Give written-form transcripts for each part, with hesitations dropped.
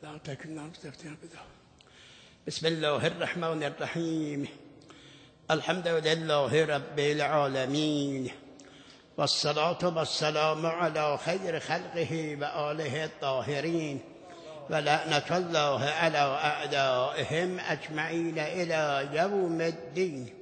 بسم الله الرحمن الرحیم. الحمد لله رب العالمین والصلاة والسلام علی خیر خلقه و آله الطاهرین و لعنت الله علی اعدائهم اجمعین الی یوم الدین.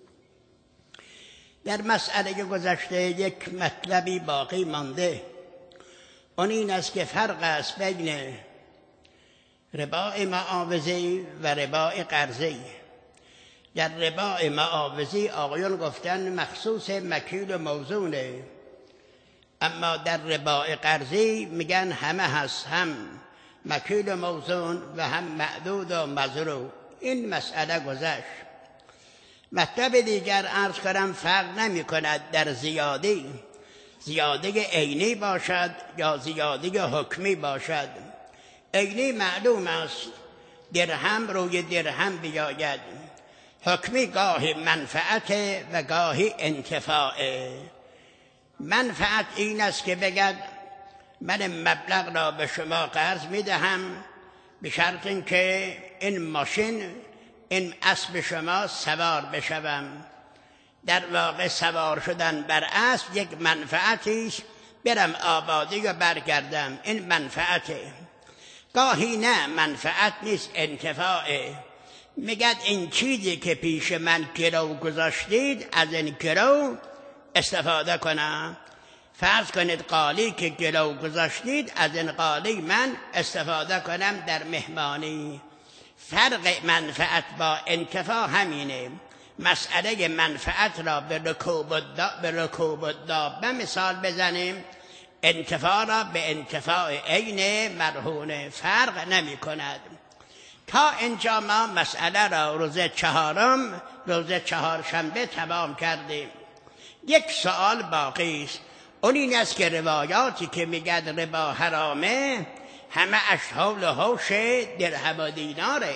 در مسئله گذشته یک مطلبی باقی مانده، اون این است که فرق است بین ربا معاوضه‌ای و ربا قرضه‌ای. در ربا معاوضه‌ای آقایان گفتن مخصوص مکیل و موزونه، اما در ربا قرضه‌ای میگن همه هست، هم مکیل و موزون و هم معدود و مزروع. این مسئله گذشت. مطلب دیگر عرض کنم فرق نمی کند در زیاده عینی باشد یا زیاده حکمی باشد. عینی معلوم است، درهم روی درهم بیاید. حکمی گاهی منفعت و گاهی انتفاع. منفعت این است که بگد من مبلغ را به شما قرض میدهم به شرط اینکه این ماشین، این اسب شما سوار بشوم. در واقع سوار شدن بر اسب یک منفعتی است، برم آبادی و برگردم، این منفعته. گاهی نه، منفعت نیست، انتفاعه. میگد این چیزی که پیش من گرو گذاشتید از این گرو استفاده کنم. فرض کنید قالی که گرو گذاشتید از این قالی من استفاده کنم در مهمانی. فرق منفعت با انتفاع همینه. مسئله منفعت را به رکوب الدابه مثال بزنیم، انتفاع را به انتفاع عین مرهونه. فرق نمی کند. تا اینجا ما مسئله را روز چهارشنبه تمام کردیم. یک سوال باقی است، اون این است که روایاتی که میگد ربا حرامه همه حول و حوش درهم و دیناره،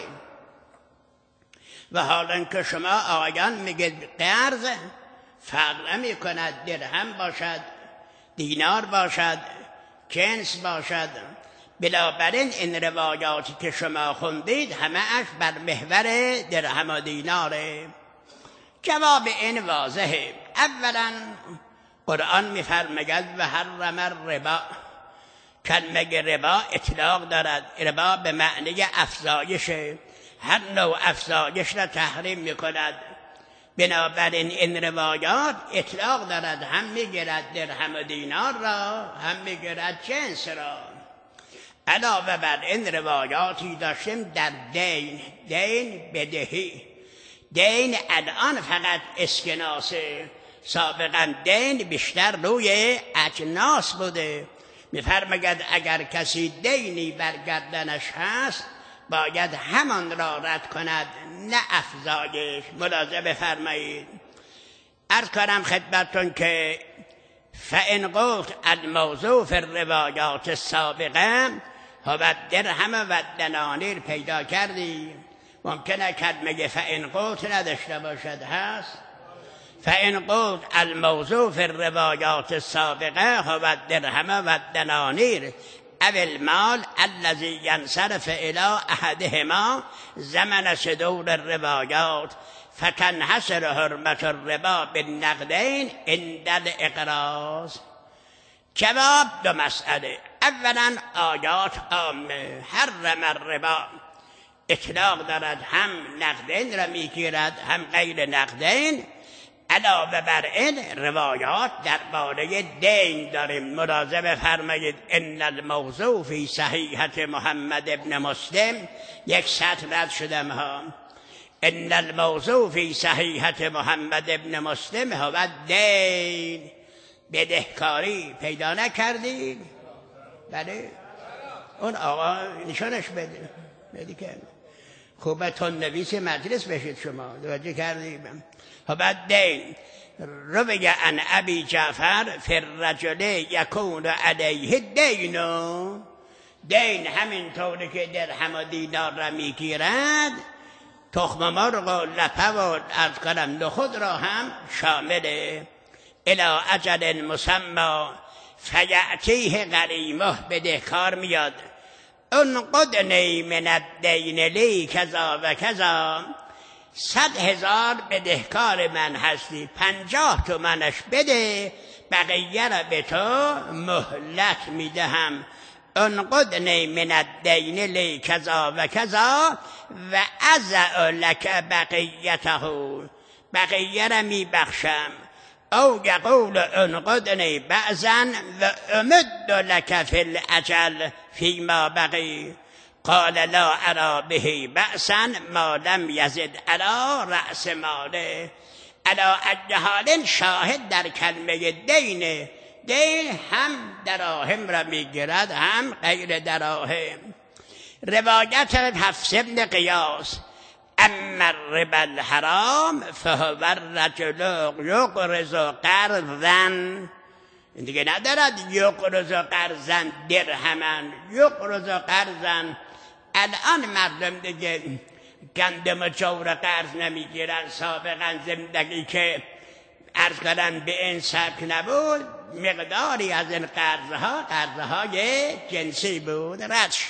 و حالا که شما آقایان میگید قرض، فرق نمی کند درهم باشد، دینار باشد، جنس باشد. بنابراین این روایاتی که شما خوندید همه اش بر محور درهم و دیناره. جواب این واضحه. اولا قرآن میفرماید و حرم الربا. کلمه ربا اطلاق دارد. ربا به معنی افزایشه، هر نوع افزایش را تحریم میکند. بنابراین این روایات اطلاق دارد، هم میگیرد درهم و دینار را، هم میگیرد جنس را. علاوه بر این روایاتی داشتیم در دین بدهی. دین الان فقط اسکناسه، سابقا دین بیشتر روی اجناس بوده. میفرماید اگر کسی دینی بر گردنش هست باید همان را رد کند، نه افزایش. ملاحظه بفرمایید. عرض کنم خدمتتون که فإن قلت الموضوع فی الروایات السابقه هو الدرهم و الدنانیر پیدا کردی. ممکنه کلمه فإن قلت نداشته باشد، هست. فإن قلت الموضوع فی الروایات السابقه هو الدرهم و الدنانیر او المال الذي ينصرف الى احدهما زمن صدور الروایات فتنحصر حرمت الربا بالنقدین عند الاقراض. جواب دو مسئله. اولا آیات عامه، حرم الربا اطلاق دارد، هم نقدین را میگیرد هم غیر نقدین. علاوه بر این روایات درباره دین داریم. ملاحظه بفرمایید ان الموضوع فی صحیحة محمد ابن مسلم، یک سطر رد شدم ها. ان الموضوع فی صحیحة محمد ابن مسلم هو دین. بدهکاری پیدا نکردید؟ بله، اون آقا نشانش بده که خوبتون نویس مجلس بشید شما. توجه کردید؟ هو دین. روی عن ابی جعفر فی الرجل یکون علیه دین. دین همینطوری که درهم و دینار را میگیرد، تخم مرغ و لپه و عرض کنم نخود را هم شامله. الی اجل مسمی فیأتیه غریمه، بدهکار میاد، انقدنی من الدین لی کذا و کذا، 100,000 بدهکار من هستی، 50 تومنش بده، بقیه را به تو مهلت میدهم. انقدنی من الدین لی کذا و کذا و ازع لک بقیته، بقیه را میبخشم. او یقول انقدنی بعضا و امد لک فی الاجل فیما بقی، قال لا ارى به بأسا ما لم یزد علی رأس ماله. علی ای حال شاهد در کلمه دین، دین هم دراهم را میگیرد هم غیر دراهم. روایت حفص بن قیاس، اما الربا الحرام فهو الرجل یقرض قرضا، دیگه ندارد یقرض قرضا درهما، یقرض قرضا. الان مردم دیگه گندم و جور قرض نمیگیرن. سابقا زندگی که عرض کردن به این سبک نبود، مقداری از این قرضهای جنسی بود. ردش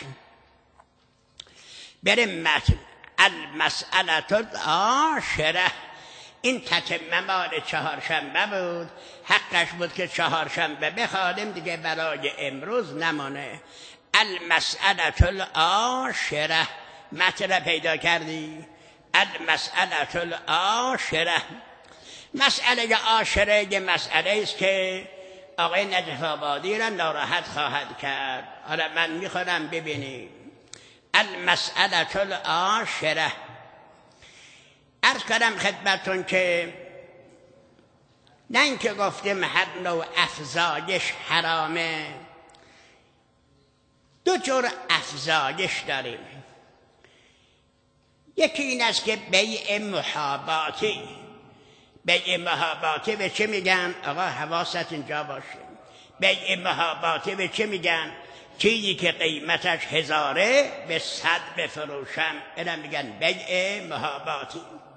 بریم متن. المسئله العاشره، این تتمه مال چهارشنبه بود، حقش بود که چهارشنبه بخوانیم دیگه برای امروز نمانه. المسئله العاشره، متن پیدا کردی؟ المسئله العاشره، مسئله عاشره یه مسئله است که آقای نجف آبادی را ناراحت خواهد کرد. حالا من میخوام ببینید. المسئله العاشره، عرض کردم خدمتون که نه اینکه گفتیم هر نوع افزایش حرامه، دو جور افزایش داریم. یکی این است که بیع محاباتی. بیع محاباتی به چه میگن؟ آقا حواست اینجا باشه. بیع محاباتی به چه میگن؟ چیزی که قیمتش 1000 به 100 بفروشم، اینم میگن بیع محاباتی.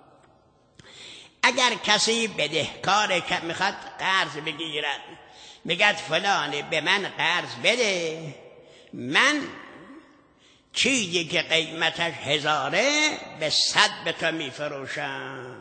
اگر کسی بدهکار که میخواد قرض بگیرد، میگد فلانی به من قرض بده، من چیزی که قیمتش 1000 به 100 به تو میفروشم.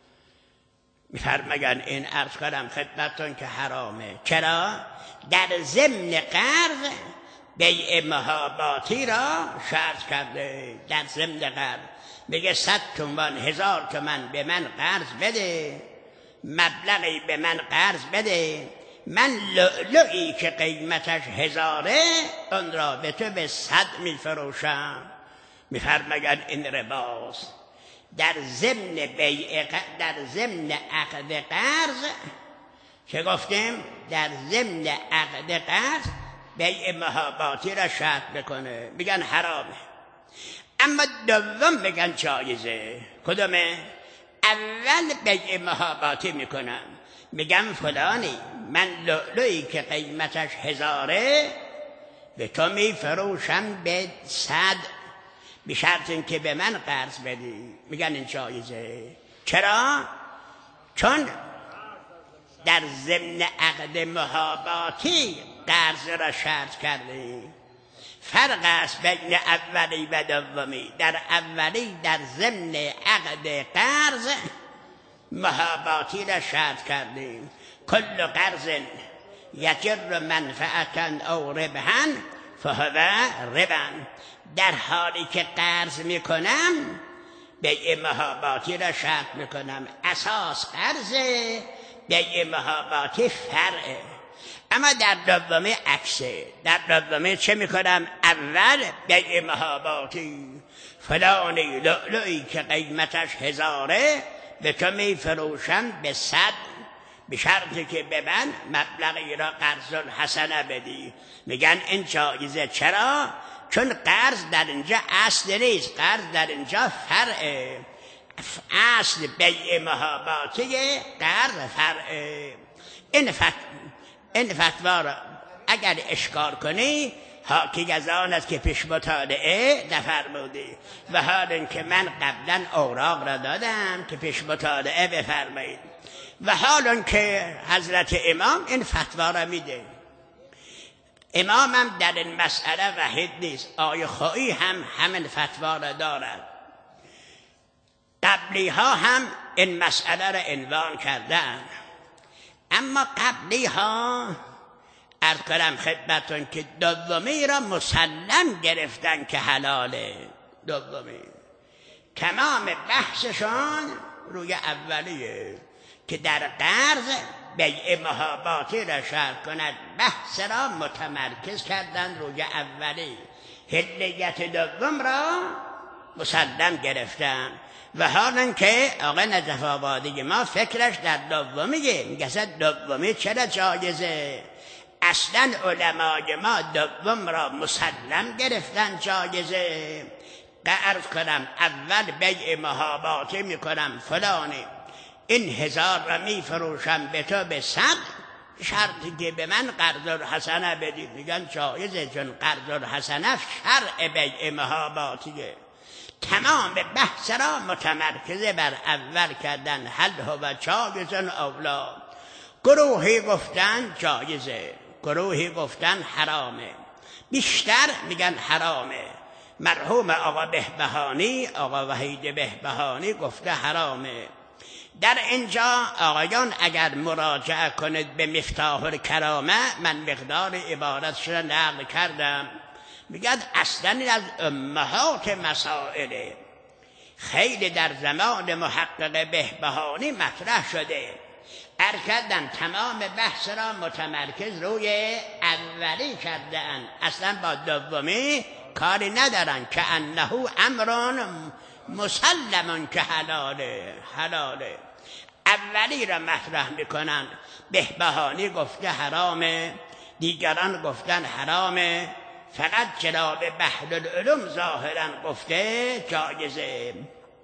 میفرماین این عرض کردم خدمتتون که حرامه. چرا؟ در ضمن قرض بیع محاباتی را شرط کرده. در ضمن قرض میگه 100 تومان 1000 تومان به من قرض بده، مبلغی به من قرض بده، من لؤلؤی که قیمتش 1000 اون را به تو به 100 میفروشم. میفرماید این رباست. در ضمن بیع، در ضمن عقد قرض چه گفتیم؟ در ضمن عقد قرض بیع محاباتی را شرط بکنه، میگن حرامه. اما دوم میگن جایزه. کدومه؟ اول بیع محاباتی میکنم، میگم فلانی من لؤلؤی که قیمتش 1000 به تو میفروشم به 100 به شرط اینکه به من قرض بدی. میگن این جایزه. چرا؟ چون در ضمن عقد محاباتی قرض را شرط کرده. فرق است بین اولی و دومی. در اولی در ضمن عقد قرض محاباتی را شرط کردیم. کل قرض یجر منفعتا او ربحا فهو ربا. در حالی که قرض میکنم بیع محاباتی را شرط میکنم. اساس قرض، بیع محاباتی فرعه. اما در دومه عکسه. در دومه چه میکنم؟ اول بیع محاباتی، فلانی لؤلؤی که قیمتش 1000 به تو میفروشم به 100 به شرطی که به من مبلغی را قرض الحسنه بدی. میگن این جایزه. چرا؟ چون قرض در اینجا اصل نیست، قرض در اینجا فرعه. اصل بیع محاباتی، قرض فرعه. این فتوا را اگر اشکال کنی حاکی از آن است که پیش مطالعه نفرمودی، و حال اینکه من قبلا اوراق را دادم که پیش مطالعه بفرمایید، و حال اینکه حضرت امام این فتوا را میده. امامم در این مسئله وحید نیست، آیه خواهی هم همین فتوا را دارد. قبلی ها هم این مسئله را عنوان کردن، اما قبلی ها عرض کنم خدمتون که دومی را مسلم گرفتن که حلاله. دومی تمام بحثشان روی اولیه که در قرض بیع محاباتی را شرح کند، بحث را متمرکز کردن روی اولی، حلیت دوم را مسلم گرفتن. و حالا که آقای نجف آبادی ما فکرش در دومیه، میگه اصلا دومی چرا جایزه؟ اصلا علمای ما دوم را مسلم گرفتن جایزه. عرض کنم اول بیع محاباتی میکنم فلانی، این 1000 را میفروشم به تو به 100، شرطی که به من قرض الحسنه بدی. میگن جایزه، چون قرض الحسنه شرع بیع محاباتیه. تمام بحث را متمرکز بر اول کردن، هل هو جایز اولا. گروهی گفتن جایزه، گروهی گفتن حرامه، بیشتر میگن حرامه. مرحوم آقا بهبهانی، آقا وحید بهبهانی گفته حرامه. در اینجا آقایان اگر مراجعه کنید به مفتاح الکرامه، من مقدار عبارتش را نقل کردم. میگن اصلا از امهات مسائله، خیلی در زمان محقق بهبهانی مطرح شده. کردن تمام بحث را متمرکز روی اولی کردن، اصلا با دومی کاری ندارن که انه امران مسلمون که حلاله. اولی را مطرح میکنن. بهبهانی گفته حرامه، دیگران گفتن حرامه، فقط جناب بحرالعلوم ظاهرا گفته جایزه.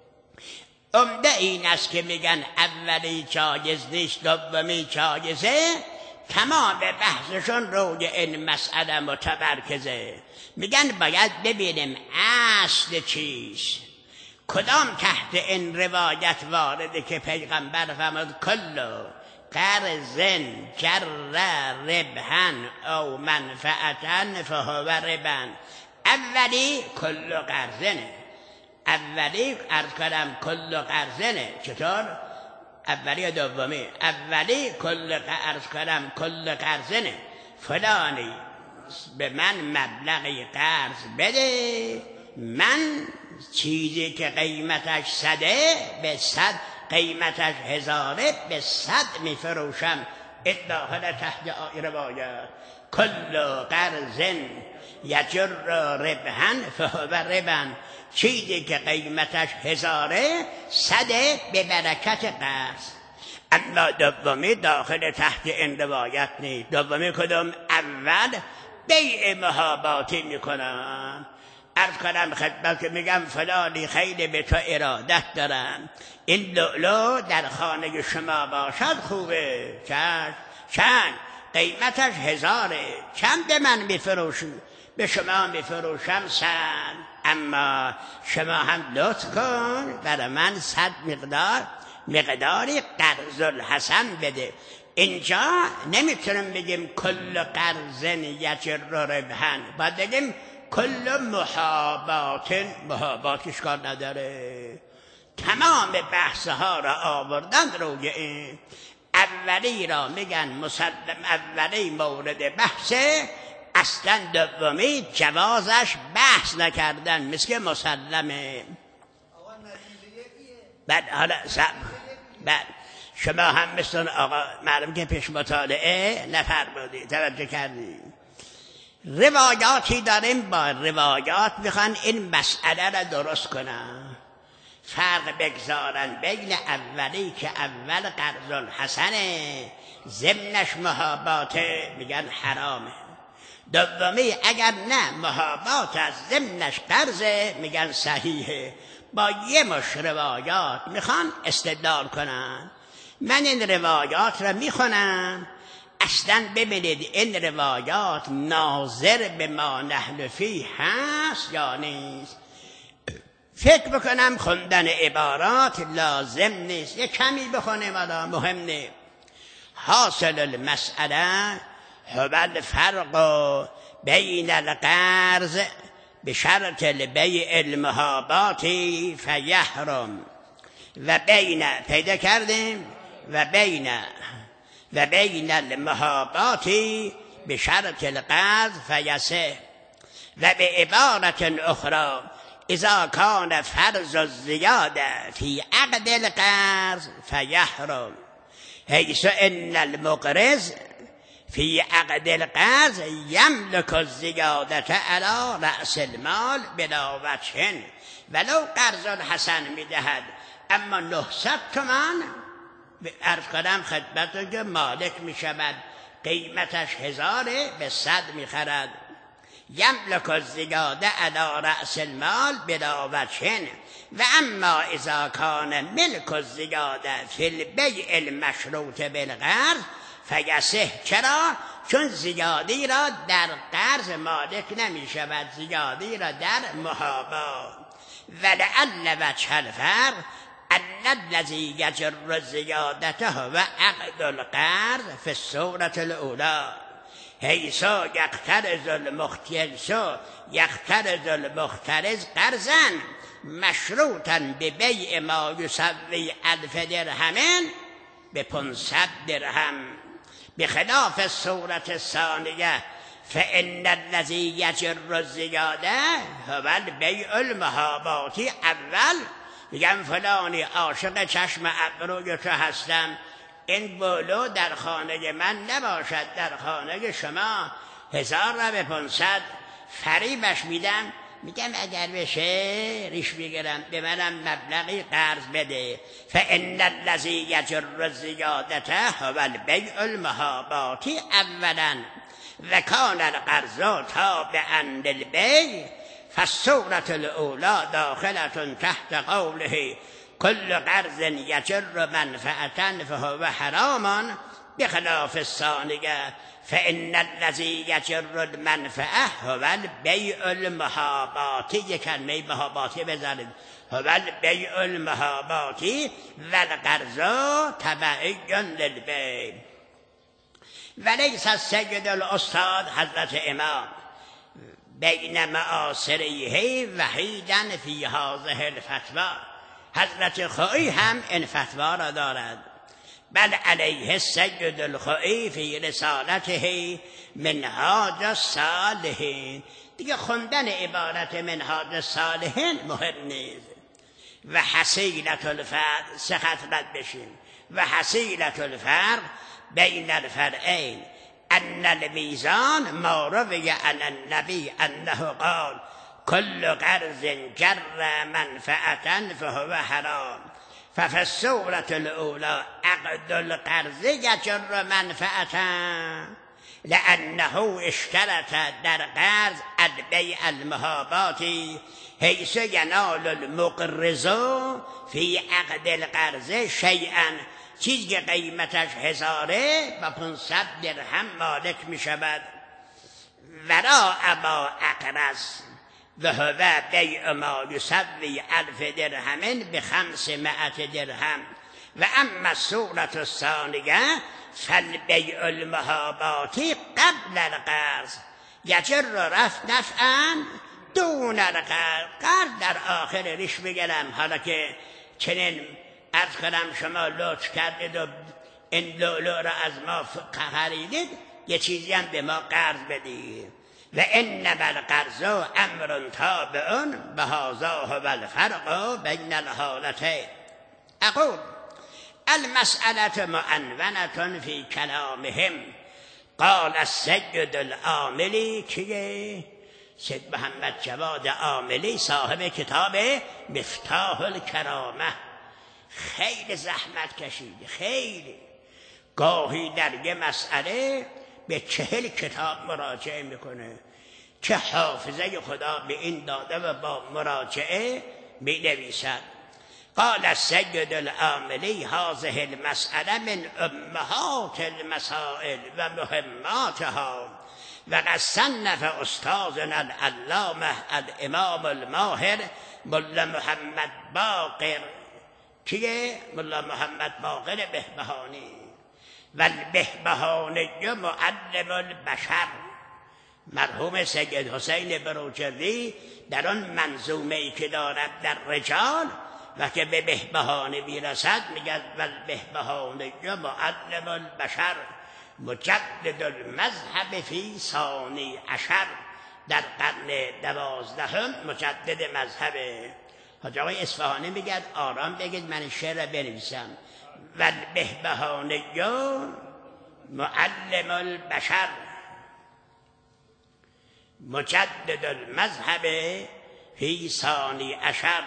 عمده این است که میگن اولی جایز نیست، دومی جایزه. تمام بحثشون روی این مسئله متمرکزه. میگن باید ببینیم اصل چیست، کدام تحت این روایت وارده که پیغمبر فرمود کل قرض جر ربحا او منفعتا فهو ربا. اولی کل قرضنه، اولی عرض کردم کل قرضنه. چطور؟ اولی و دومی. اولی عرض کردم کل قرضنه، فلانی به من مبلغی قرض بده، من چیزی که قیمتش 100 به 100، قیمتش 1000 به 100 میفروشم. داخل تحت روایت کل قرض یجر ربحا فهو ربا، چیزی که قیمتش 1000 100 به برکت قرض. اما دومی داخل تحت این روایت نیست. دومی کدوم؟ اول بیع محاباتی میکنن. عرض کنم خدمت که میگم فلانی خیلی به تو ارادت دارم، این لؤلؤ در خانه شما باشد خوبه. چند؟ قیمتش 1000، چند به من میفروشی؟ به شما میفروشم 100، اما شما هم لطف کن برای من 100 مقداری قرض الحسن بده. اینجا نمیتونم بگیم کل قرض یجر ربحا، باید بگیم کل محابات اشکال نداره. تمام بحث ها را آوردن روی این. اولی را میگن مسلم، اولی مورد بحثه، اصلا دومی جوازش بحث نکردن، مثل مسلمه. بعد حالا بعد شما هم مثل آقا معلوم که پیش مطالعه نفرمودی، توجه کردی. روایاتی داریم، با روایات میخوان این مسئله را درست کنن، فرق بگذارن بین اولی که اول قرض الحسنه ضمنش محاباته، میگن حرامه. دومی اگر نه محابات از ضمنش قرضه، میگن صحیحه. با یه مش روایات میخوان استدلال کنن. من این روایات را میخونم، اصلا ببینید این روایات ناظر به ما نحن فیه هست یا نیست. فکر بکنم خوندن عبارات لازم نیست، یه کمی بخونیم، ادا مهم نیست. حاصل المسئله هو الفرق بین القرض بشرط البیع المحابات فیحرم و بین پیدا کردیم و بین المحابات بشرط القرض فیسه و به عبارت اخرى اذا کان فرض الزیاده فی عقد القرض فیحرم حیث ان المقرض فی عقد القرض یملک الزیادة علی رأس المال بلا وجه ولو قرض حسن میدهد اما 900 تومان عرض کنم خدمت که مالک میشود قیمتش 1000 به 100 میخرد یملک الزیاده علی رأس المال بلا وجه و اما اذا کان ملک الزیاده فی البیع المشروط بالقرض فیصح. چرا؟ چون زیادی را در قرض مالک نمی شود، زیادی را در محابا. ولعل وجه الفرق ان الذی یجر الزیادته و عقد القرض فی الصورة الاولی حیث یقترض المقترض قرضا مشروطا ببیع ما یسوی 1000 درهم به 500 درهم بخلاف الصورة الثانیه فإن الذی یجر الزیاده هو البیع المحاباتی. اول میگم فلانی عاشق چشم ابروی تو هستم، این بولو در خانه من نباشد، در خانه شما 1000 را به 500 فریبش میدم، میگم اگر بشه ریش میگیرم، به منم مبلغی قرض بده. فإن الذی یجر الزیادة هو البیع المحاباتی اولا و کان القرض تابعا للبیع فالصورة الاولی داخلة تحت قوله كل قرض یجر منفعة فهو حرام بخلاف الثانیه فإن الذی یجر المنفعه هو البیع المحاباتی. یک کلمه محاباتی بذارید، هو البیع المحاباتی و القرض تبعی للبیع. ولیس السید الاستاد حضرت امام بین معاصریه وحیدا فی هذه الفتوی. حضرت خویی هم این فتوا را دارد. بل علیه السید الخویی فی رسالته منهاج الصالحین. دیگه خوندن عبارت منهاج الصالحین مهم نیست. و حصیلة الفرق سخت رد بشیم. و حصیلة الفرق بین الفرعین ان المیزان ما روی عن النبی انه قال كل قرض جر منفعة فهو حرام ففي الصورة الأولى عقد القرض يجر منفعة لأنه اشترط در قرض البيع المحابات حيث ينال المقرض في عقد القرض شيئا، چیزی که قیمتش 1000 و 500 درهم مالک می شود. ورا ابا اقرض و هو بیع ما یسوی 1000 درهم به 500 درهم و اما الصورة الثانیه فالبیع المحاباتی قبل القرض یجر رفع نفعا دون القرض. قرض در آخر ریش بگیرم، حالا که چنین عرض کنم شما لطف کردید و این لؤلؤ را از ما خریدید، یه چیزی هم به ما قرض بدید. و انما القرض امر تابع بهذا هو الفرق بین الحالتین. اقول المسألة معنونة في كلامهم. قال السید العاملی، کیه؟ سید محمد جواد عاملی صاحب کتاب مفتاح الکرامه. خیلی زحمت کشیده، خیلی گاهی در یه مسئله به 40 کتاب مراجعه میکنه که حافظه خدا به این داده و با مراجعه می نویسد. قال السید العاملی هذه المسأله من امهات المسائل و مهماتها و قد صنف استاذنا العلامه الامام الماهر ملا محمد باقر، کیه؟ ملا محمد باقر بهبهانی. و البهبهانی معلم البشر مرحوم سید حسین بروجردی در آن منظومه‌ای که دارد در رجال و که به بهبهانه میرسد میگه ول بهبهانه معلم البشر مجدد المذهب فی ثانی عشر. در قرن 12 مجدد مذهب. حاج آقای اصفهانی میگه آرام بگید من شعر بنویسم. ول بهبهانه معلم البشر مجدد المذهب فی ثانی عشر.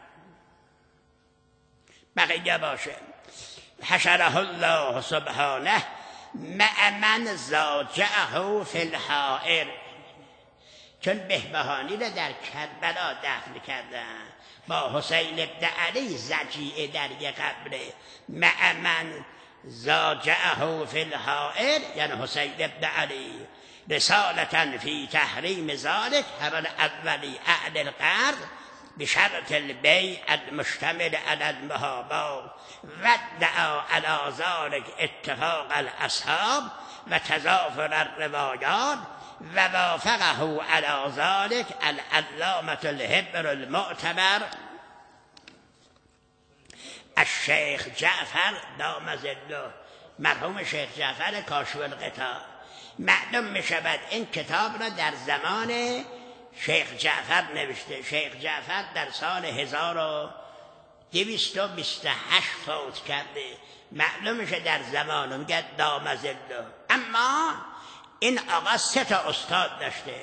بقیه باشه. حشره الله سبحانه مع من زاجعه فی الحائر. چون بهبهانی را در کربلا دفن کردن با حسین ابن علی زجیعه در یک قبره. مع من زاجعه فی الحائر یعنی حسین ابن علی. رسالة فی تحریم ذلك هر اولی اهل القرض بشرط البیع المشتمل على المحابا و دعا على ذلك اتفاق الاصحاب و تضافر الروایات و وافقه على ذلك العلامة الحبر المعتبر الشیخ جعفر دام ظله. مرحوم شیخ جعفر کاشف الغطا. معلوم می شود این کتاب را در زمان شیخ جعفر نوشته. شیخ جعفر در سال 1228 فوت کرده. معلوم میشه در زمان میگه دام ظله. اما این آقا 3 استاد داشته.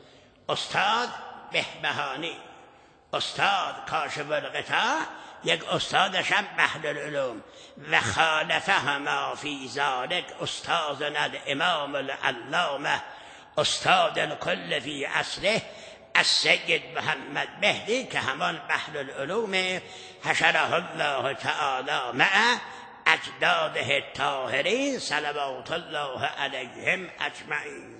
استاد بهبهانی، استاد کاشف الغطا، یک استادش هم بحرالعلوم. و خالفهما فی ذلک استاذنا الامام العلامه استاد الکل فی عصره السید محمد مهدی که همان بحرالعلوم حشره الله تعالی مع اجداده الطاهرین صلوات الله علیهم اجمعین.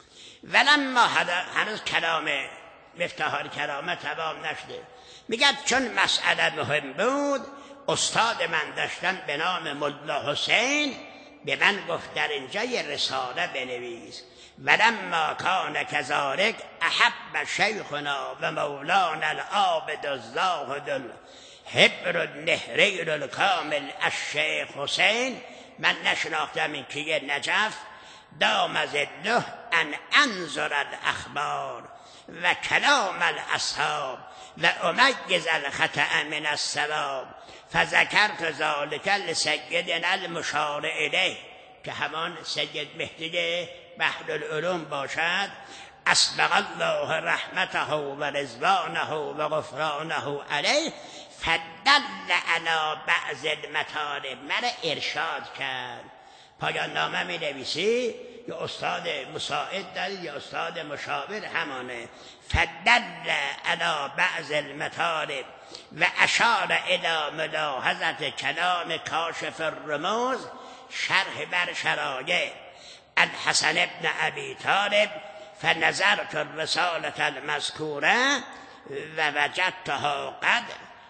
ولما هنوز کلام مفتاح الکرامه تمام نشده. میگه چون مسئله مهم بود استاد من داشتن به نام ملا حسین به من گفت در اینجا یه رساله بنویس. ولما کان کذالک احب شیخنا و مولانا العابد الزاهد الحبر النهری الکامل الشیخ حسین. من نشناختم این که نجف دام ظله ان انظر الاخبار و کلام الاصحاب و امیز الخطأ من الصواب فذکرت ذلک لسیدنا المشار الیه که همان سید مهدی بحرالعلوم باشد. اسبغ الله رحمته و رضوانه و غفرانه علیه فدل علی بعض المطالب. مرا ارشاد کرد. پایان نامه می نویسی یه استاد مساعد داری یه استاد مشاور همانه. فدل علی بعض المطالب و اشار الی ملاحظت کلام کاشف الرموز شرح بر شرایع الحسن ابن ابی طالب فنظرت الرسالة المذکوره و وجدتها قد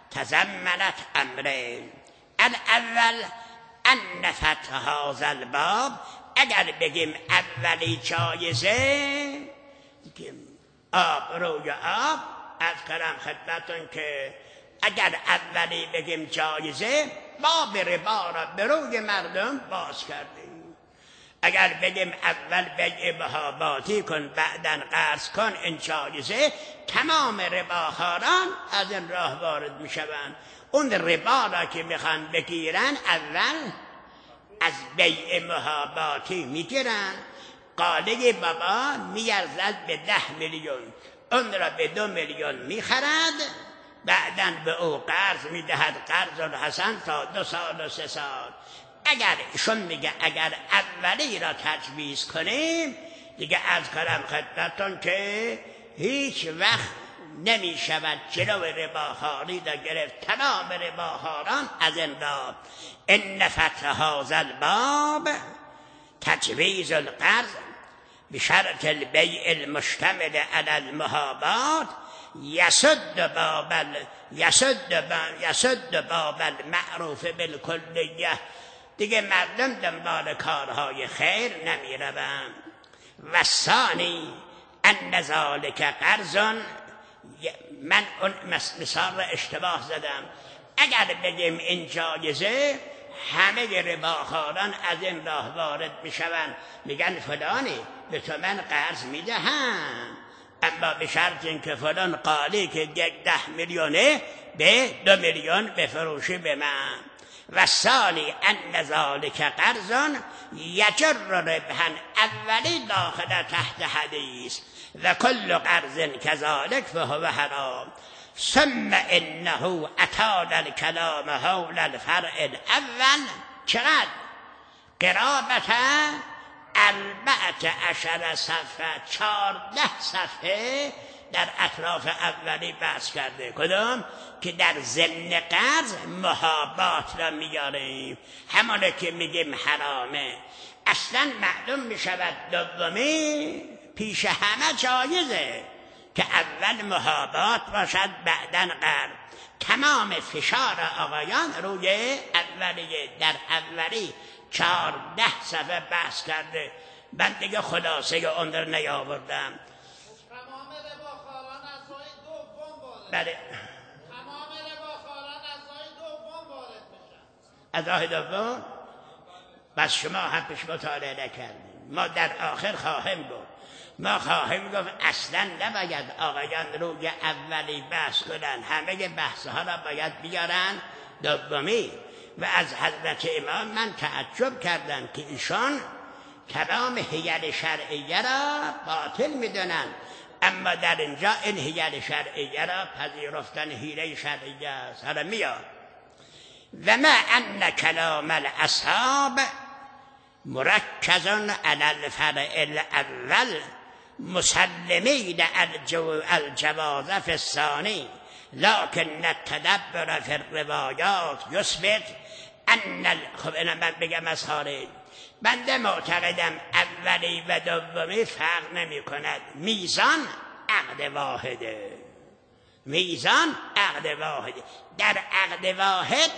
تضمنت امرین. الاول ان فتح هذا الباب. اگر بگیم اولی جایزه آب روی آب، از کردم خدمتون که اگر اولی بگیم جایزه باب ربا را به روی مردم باز کردیم. اگر بگیم اول بیع محاباتی کن بعدن قرض کن این جایزه، تمام رباخواران از این راه وارد می شوند. اون ربا را که میخوان بگیرن اول از بیع محاباتی میگیرن. قاله بابا میارزد به 10 میلیون، اون را به 2 میلیون میخرد، بعدن به او قرض میدهد قرض الحسن تا 2 سال و 3 سال. اگر ایشون میگه اگر اولی را تجویز کنیم دیگه از کلم خدمتون که هیچ وقت نمی شود جلو رباخواری را گرفت. تمام رباخواران از این را ان فتح هذا الباب تجویز القرض بشرط البیع المشتمل على المحابات یسد باب المعروف بالکلیه. دیگه مردم دنبال کارهای خیر نمی روند. و ثانی ان ذلک قرض، من اون مثال را اشتباه زدم. اگر بگیم این جایزه، همه رباخواران از این راه وارد میشوند، میگن فلانی به تو من قرض میدهم، اما به شرط اینکه فلان قالی که 10 میلیونه به 2 میلیون بفروشی به من. و ثانی ان ذلک قرض یجر ربحا، اولی داخل تحت حدیث و کل قرض کذالک فهو حرام. ثم انه اطال الکلام حول الفرع الاول، چقدر؟ قرابت 14 صفحه، 14 صفحه در اطراف اولی بحث کرده. کدام؟ که در ضمن قرض محابات را میاریم، همانه که میگیم حرامه. اصلا معلوم میشود دومی پیش همه جایزه، که اول محابات باشد بعدن قرض. تمام فشار آقایان روی اولیه، در اولی 14 صفحه بحث کرده. من دیگه خلاصه اون رو نیاوردم. تمام رباخواران از راه دوم وارد، بله، تمام رباخواران از راه دوم وارد میشن. از راه دوم. بس شما هم پیش مطالعه نکردیم. ما در آخر خواهیم گفت، ما خواهیم گفت اصلا نباید آقایان روی اولی بحث کنن، همه بحثها را باید بیارن دومی. و از حضرت امام من تعجب کردم که ایشان تمام حیل شرعیه را باطل میدونن، اما در اینجا این حیل شرعیه را پذیرفتن حیله شرعیه است. حالا میاد و ما ان کلام الاصحاب مرکز علی الفرع الاول مسلمین الجواز فی الثانی، لكن التدبر فی الروایات یثبت ان خب اینا من بگم از خارج. بنده معتقدم اولی و دومی فرق نمی کند. میزان عقد واحده، میزان عقد واحده. در عقد واحد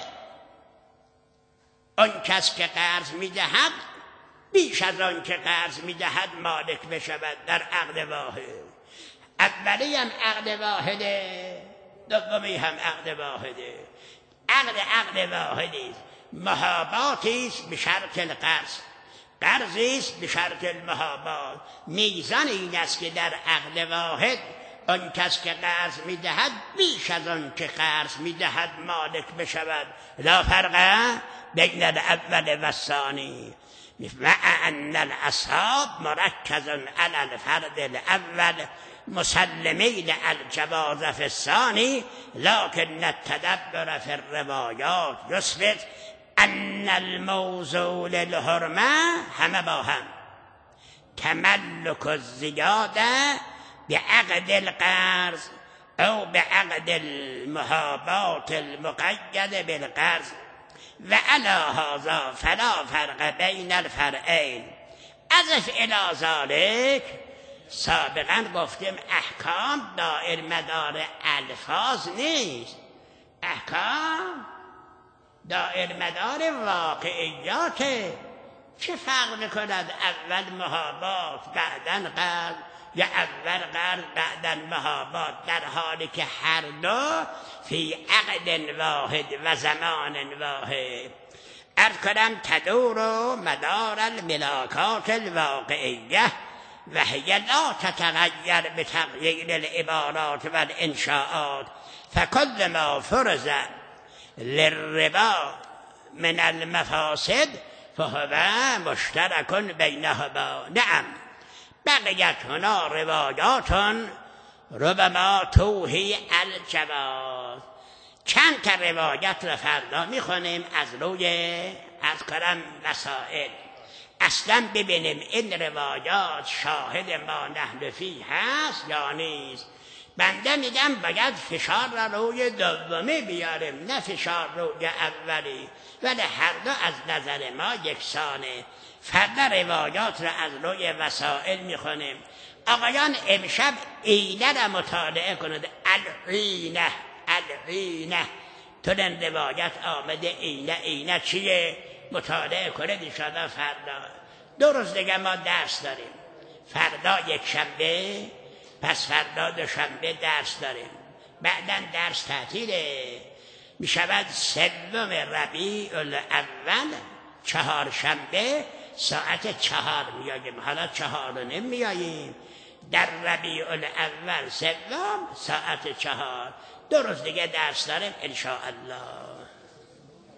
آن کس که قرض میدهد بیش از آن که قرض میدهد مالک بشود. در عقد واحد اولی هم عقد واحده، دومی هم عقد واحده. عقد واحدی است، محاباتی است به شرط القرض، قرضی است به شرط المحابات. میزان این است که در عقد واحد آن کس که قرض میدهد بیش از آن که قرض میدهد مالک بشود. لا فرق بین الاول و الثانی. و ان الاصحاب مرکز علی الفرد الاول مسلمین الجواز فی الثانی، لكن التدبر فی الروایات یثبت ان الموضوع للحرمه، همه با هم، تملک الزیاده بعقد القرض او بعقد المحابات المقید بالقرض و علی هذا فلا فرق بین الفرعین. اضف الی ذلک، سابقا گفتیم احکام دائر مدار الفاظ نیست، احکام دائر مدار واقعیات. چه فرق میکند اول محابات بعدن قرض، یا اول قرض بعدن محابات، در حالی که هر دو فی عقد واحد و زمان واحد. ارز کنم تدور مدار الملاکات الواقعیه و هی لا تتغیر بتغییر العبارات و الانشاءات، فکل ما فرض للربا من المفاسد فهو مشترک بینهما. نعم بقیت هنا روایات ربما توهی الجواز. چند تا روایت را فردا میخونیم از روی از کرم مسائل. اصلا ببینیم این روایات شاهد ما نحن فی هست یا نیست. بنده میگم باید فشار را روی دومی بیاریم، نه فشار روی اولی، ولی هر دو از نظر ما یکسانه. فردا روایات را از روی وسائل میخونیم. آقایان امشب اینه را مطالعه کنید. العینه تو این روایت آمده اینه چیه؟ مطالعه کنید انشاءالله. فردا 2 روز دیگه ما درس داریم. فردا یک شنبه پس فردا دوشنبه درس داریم، بعدا درس تعطیله، می شود 3 ربیع الاول، 4 شنبه ساعت 4 میاییم. حالا 4 میاییم، در ربیع الاول 3 ساعت 4، 2 روز دیگه درس داریم ان شاء الله.